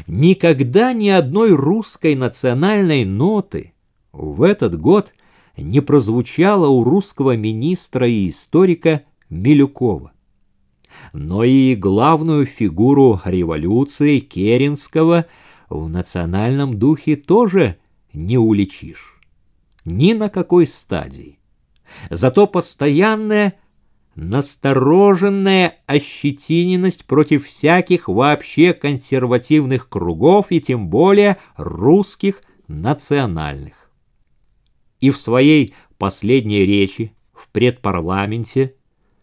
Никогда ни одной русской национальной ноты в этот год не прозвучало у русского министра и историка Милюкова. Но и главную фигуру революции Керенского в национальном духе тоже не уличишь. Ни на какой стадии. Зато постоянная настороженная ощетиненность против всяких вообще консервативных кругов и тем более русских национальных. И в своей последней речи в предпарламенте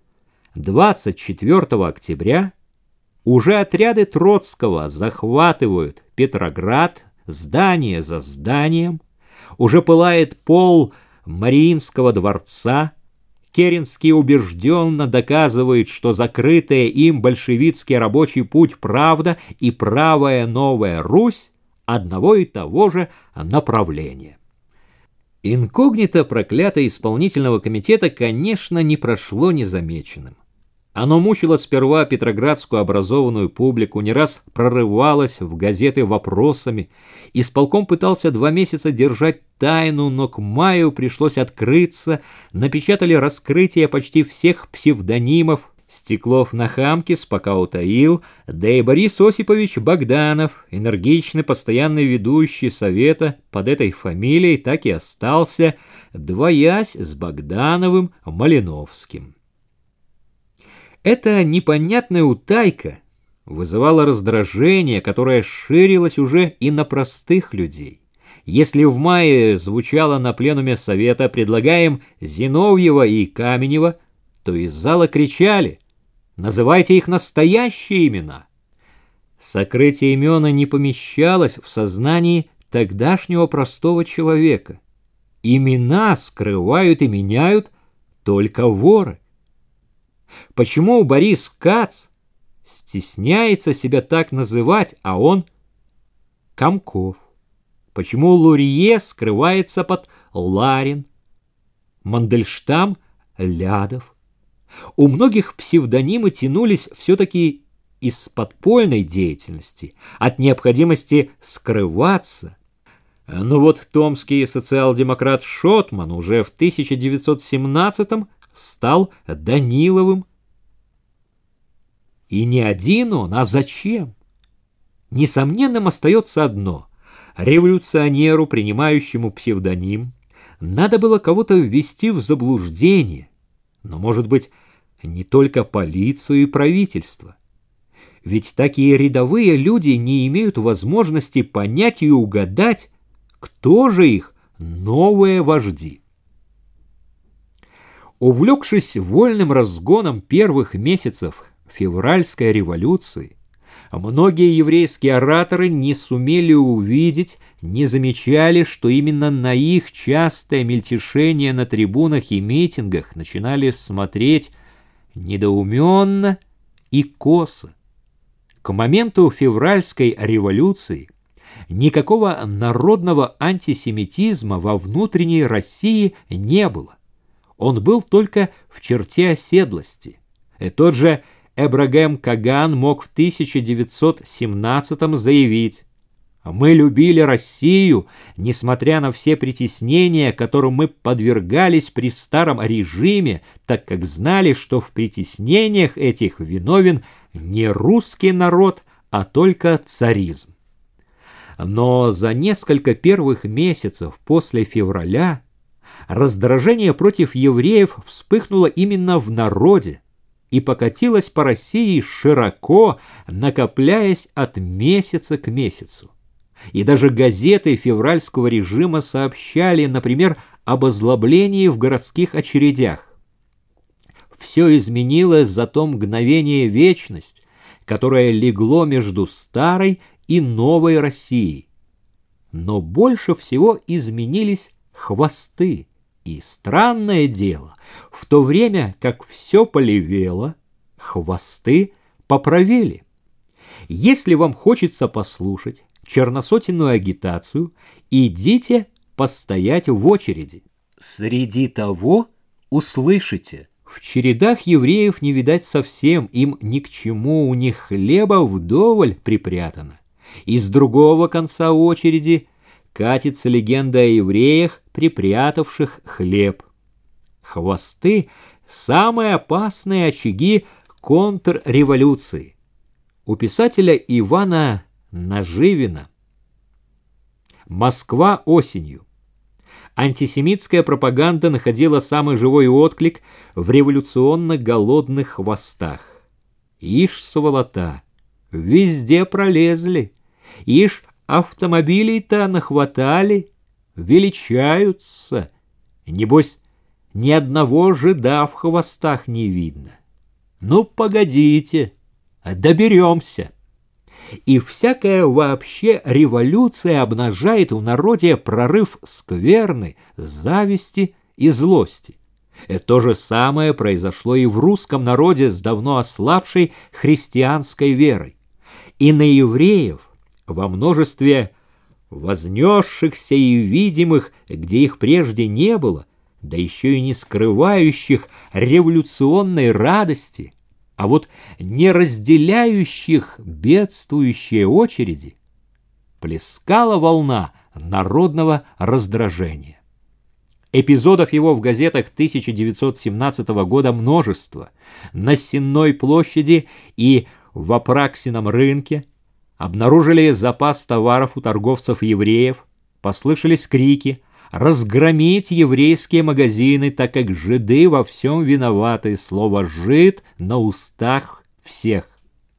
24 октября уже отряды Троцкого захватывают Петроград здание за зданием, уже пылает пол Мариинского дворца. Керенский убежденно доказывает, что закрытая им большевистский рабочий путь правда и правая новая Русь одного и того же направления. Инкогнито проклятое исполнительного комитета, конечно, не прошло незамеченным. Оно мучило сперва петроградскую образованную публику, не раз прорывалось в газеты вопросами. Исполком пытался 2 месяца держать тайну, но к маю пришлось открыться. Напечатали раскрытие почти всех псевдонимов. Стеклов Нахамкис пока утаил, да и Борис Осипович Богданов, энергичный постоянный ведущий совета под этой фамилией, так и остался, двоясь с Богдановым Малиновским. Эта непонятная утайка вызывала раздражение, которое ширилось уже и на простых людей. Если в мае звучало на пленуме совета «Предлагаем Зиновьева и Каменева», то из зала кричали «Называйте их настоящие имена». Сокрытие имена не помещалось в сознании тогдашнего простого человека. Имена скрывают и меняют только воры. Почему Борис Кац стесняется себя так называть, а он Комков? Почему Лурье скрывается под Ларин, Мандельштам — Лядов? У многих псевдонимы тянулись все-таки из подпольной деятельности, от необходимости скрываться. Но вот томский социал-демократ Шотман уже в 1917-м стал Даниловым. И не один он, а зачем? Несомненным остается одно. Революционеру, принимающему псевдоним, надо было кого-то ввести в заблуждение, но, может быть, не только полицию и правительство. Ведь такие рядовые люди не имеют возможности понять и угадать, кто же их новые вожди. Увлекшись вольным разгоном первых месяцев февральской революции, многие еврейские ораторы не сумели увидеть, не замечали, что именно на их частое мельтешение на трибунах и митингах начинали смотреть недоуменно и косо. К моменту февральской революции никакого народного антисемитизма во внутренней России не было. Он был только в черте оседлости. И тот же Эбрагем Каган мог в 1917-м заявить: «Мы любили Россию, несмотря на все притеснения, которым мы подвергались при старом режиме, так как знали, что в притеснениях этих виновен не русский народ, а только царизм». Но за несколько первых месяцев после февраля раздражение против евреев вспыхнуло именно в народе и покатилось по России широко, накопляясь от месяца к месяцу. И даже газеты февральского режима сообщали, например, об озлоблении в городских очередях. Все изменилось за то мгновение вечность, которое легло между старой и новой Россией. Но больше всего изменились хвосты. И странное дело, в то время как все полевело, хвосты поправели. Если вам хочется послушать черносотенную агитацию, идите постоять в очереди. Среди того услышите: в чередах евреев не видать совсем, им ни к чему, у них хлеба вдоволь припрятано. И с другого конца очереди катится легенда о евреях, припрятавших хлеб. Хвосты — самые опасные очаги контрреволюции. У писателя Ивана Наживина «Москва осенью». Антисемитская пропаганда находила самый живой отклик в революционно-голодных хвостах. Ишь, сволота, везде пролезли, ишь, автомобилей-то нахватали, величаются. Небось, ни одного жида в хвостах не видно. Ну, погодите, доберемся. И всякая вообще революция обнажает в народе прорыв скверны, зависти и злости. То же самое произошло и в русском народе с давно ослабшей христианской верой. И на евреев во множестве вознесшихся и видимых, где их прежде не было, да еще и не скрывающих революционной радости, а вот не разделяющих бедствующие очереди, плескала волна народного раздражения. Эпизодов его в газетах 1917 года множество. На Сенной площади и в Апраксином рынке обнаружили запас товаров у торговцев-евреев, послышались крики разгромить еврейские магазины, так как жиды во всем виноваты, слово «жид» на устах всех.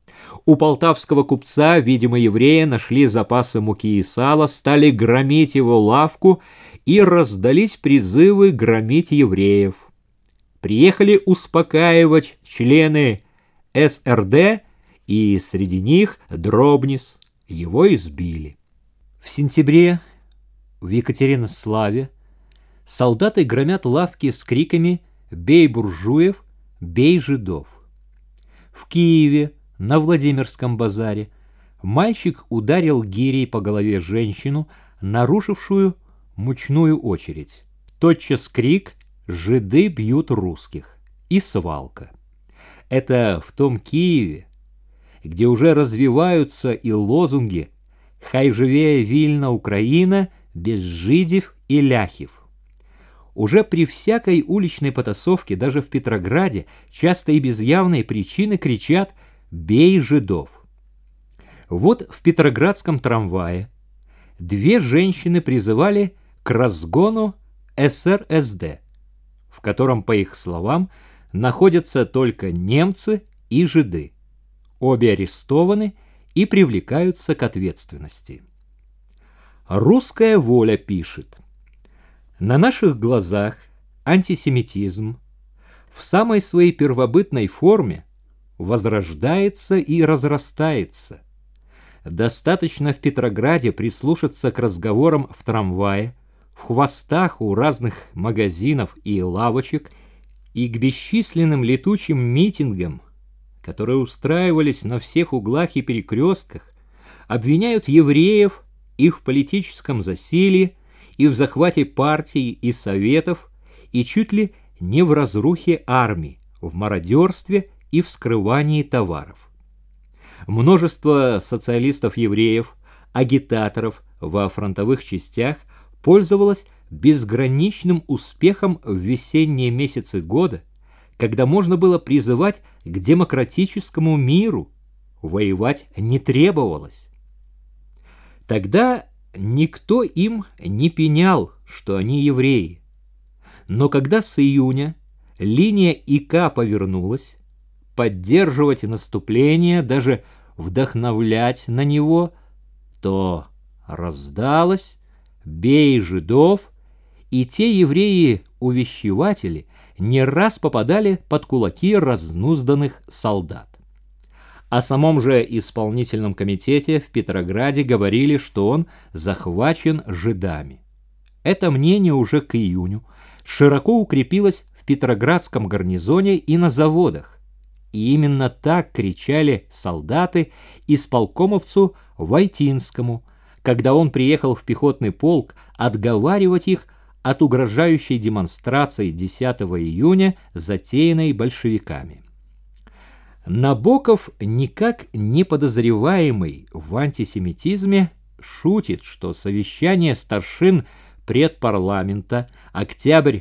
У полтавского купца, видимо, евреи нашли запасы муки и сала, стали громить его лавку, и раздались призывы громить евреев. Приехали успокаивать члены СРД, и среди них Дробнис. Его избили. В сентябре в Екатеринославе солдаты громят лавки с криками «Бей буржуев! Бей жидов!». В Киеве на Владимирском базаре мальчик ударил гирей по голове женщину, нарушившую мучную очередь. Тотчас крик «Жиды бьют русских!» и свалка. Это в том Киеве, где уже развиваются и лозунги «Хай живее вільна Украина!» без жидев и ляхев. Уже при всякой уличной потасовке, даже в Петрограде, часто и без явной причины кричат «Бей жидов!». Вот в петроградском трамвае две женщины призывали к разгону СРСД, в котором, по их словам, находятся только немцы и жиды. Обе арестованы и привлекаются к ответственности. «Русская воля» пишет: «На наших глазах антисемитизм в самой своей первобытной форме возрождается и разрастается. Достаточно в Петрограде прислушаться к разговорам в трамвае, в хвостах у разных магазинов и лавочек и к бесчисленным летучим митингам, которые устраивались на всех углах и перекрестках, обвиняют евреев и в политическом засилье, и в захвате партий и советов, и чуть ли не в разрухе армий, в мародерстве и в скрывании товаров. Множество социалистов-евреев, агитаторов во фронтовых частях пользовалось безграничным успехом в весенние месяцы года, когда можно было призывать к демократическому миру, воевать не требовалось. Тогда никто им не пенял, что они евреи. Но когда с июня линия ИК повернулась, поддерживать наступление, даже вдохновлять на него, то раздалось «Бей жидов», и те евреи-увещеватели не раз попадали под кулаки разнузданных солдат. О самом же исполнительном комитете в Петрограде говорили, что он захвачен жидами. Это мнение уже к июню широко укрепилось в Петроградском гарнизоне и на заводах. И именно так кричали солдаты исполкомовцу Войтинскому, когда он приехал в пехотный полк отговаривать их от угрожающей демонстрации 10 июня, затеянной большевиками. Набоков, никак не подозреваемый в антисемитизме, шутит, что совещание старшин предпарламента октябрь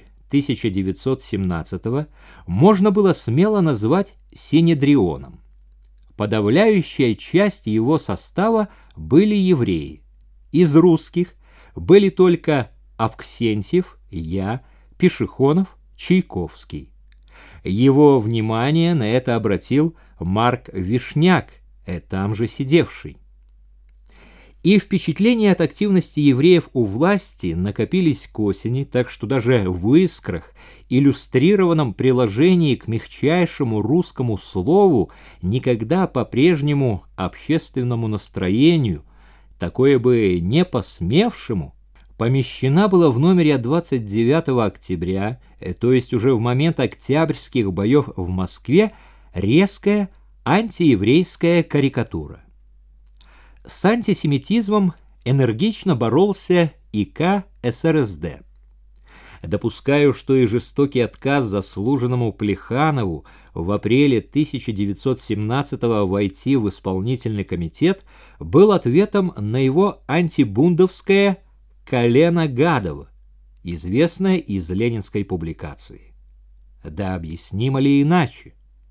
1917 можно было смело назвать синедрионом. Подавляющая часть его состава были евреи. Из русских были только Авксентьев, я, Пешехонов, Чайковский. Его внимание на это обратил Марк Вишняк, там же сидевший. И впечатления от активности евреев у власти накопились к осени, так что даже в искрах, иллюстрированном приложении к мягчайшему русскому слову, никогда по-прежнему общественному настроению, такое бы не посмевшему, помещена была в номере от 29 октября, то есть уже в момент октябрьских боев в Москве, резкая антиеврейская карикатура. С антисемитизмом энергично боролся ИК СРСД. Допускаю, что и жестокий отказ заслуженному Плеханову в апреле 1917-го войти в исполнительный комитет был ответом на его антибундовское «колено гадово», известное из ленинской публикации. Да объяснимо ли иначе?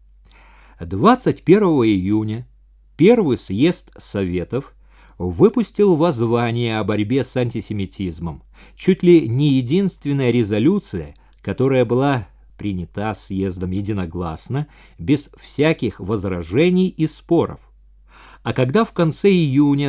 21 июня Первый съезд Советов выпустил воззвание о борьбе с антисемитизмом, чуть ли не единственная резолюция, которая была принята съездом единогласно, без всяких возражений и споров. А когда в конце июня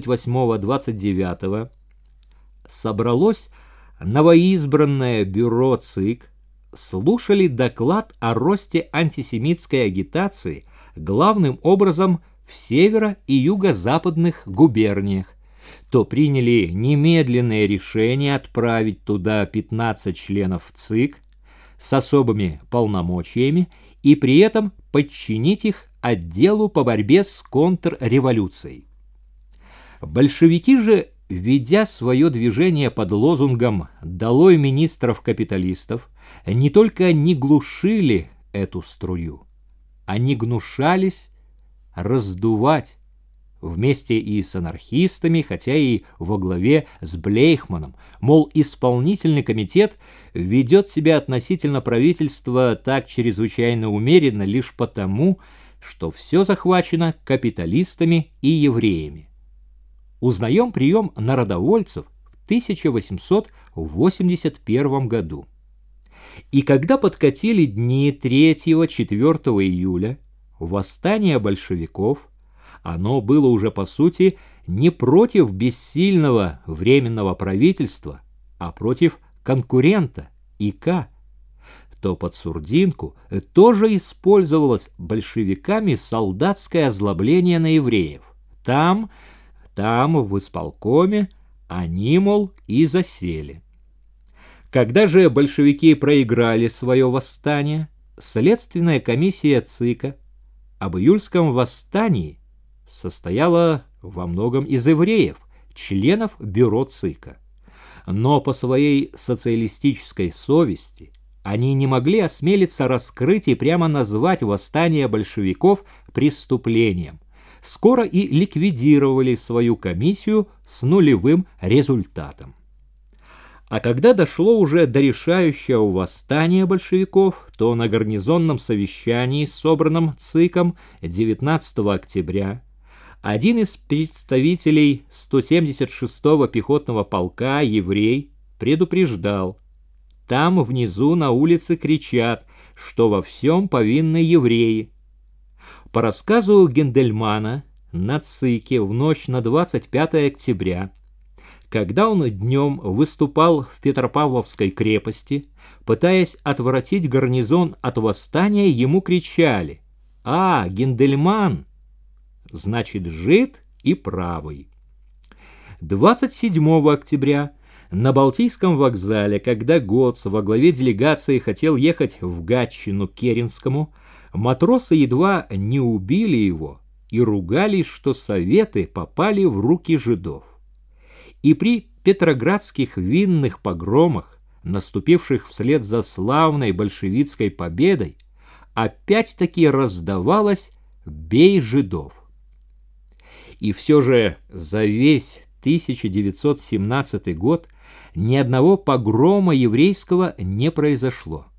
28-29 собралось новоизбранное бюро ЦИК, слушали доклад о росте антисемитской агитации главным образом в северо- и юго-западных губерниях, то приняли немедленное решение отправить туда 15 членов ЦИК с особыми полномочиями и при этом подчинить их отделу по борьбе с контрреволюцией. Большевики же, ведя свое движение под лозунгом «Долой министров-капиталистов», не только не глушили эту струю, они гнушались раздувать вместе и с анархистами, хотя и во главе с Блейхманом, мол, исполнительный комитет ведет себя относительно правительства так чрезвычайно умеренно лишь потому, что все захвачено капиталистами и евреями. Узнаем прием народовольцев в 1881 году. И когда подкатили дни 3-4 июля, восстание большевиков, оно было уже по сути не против бессильного временного правительства, а против конкурента ИК, то под сурдинку тоже использовалось большевиками солдатское озлобление на евреев. Там, в исполкоме, они, мол, и засели. Когда же большевики проиграли свое восстание, следственная комиссия ЦИКа об июльском восстании состояла во многом из евреев, членов бюро ЦИКа. Но по своей социалистической совести они не могли осмелиться раскрыть и прямо назвать восстание большевиков преступлением. Скоро и ликвидировали свою комиссию с нулевым результатом. А когда дошло уже до решающего восстания большевиков, то на гарнизонном совещании, собранном ЦИКом 19 октября, один из представителей 176-го пехотного полка, еврей, предупреждал: там внизу на улице кричат, что во всем повинны евреи. По рассказу Гендельмана, на ЦИКе в ночь на 25 октября, когда он днем выступал в Петропавловской крепости, пытаясь отвратить гарнизон от восстания, ему кричали: «А, Гендельман! Значит, жид и правый». 27 октября на Балтийском вокзале, когда Гоц во главе делегации хотел ехать в Гатчину к Керенскому, матросы едва не убили его и ругались, что советы попали в руки жидов. И при петроградских винных погромах, наступивших вслед за славной большевистской победой, опять-таки раздавалось «Бей жидов». И все же за весь 1917 год ни одного погрома еврейского не произошло.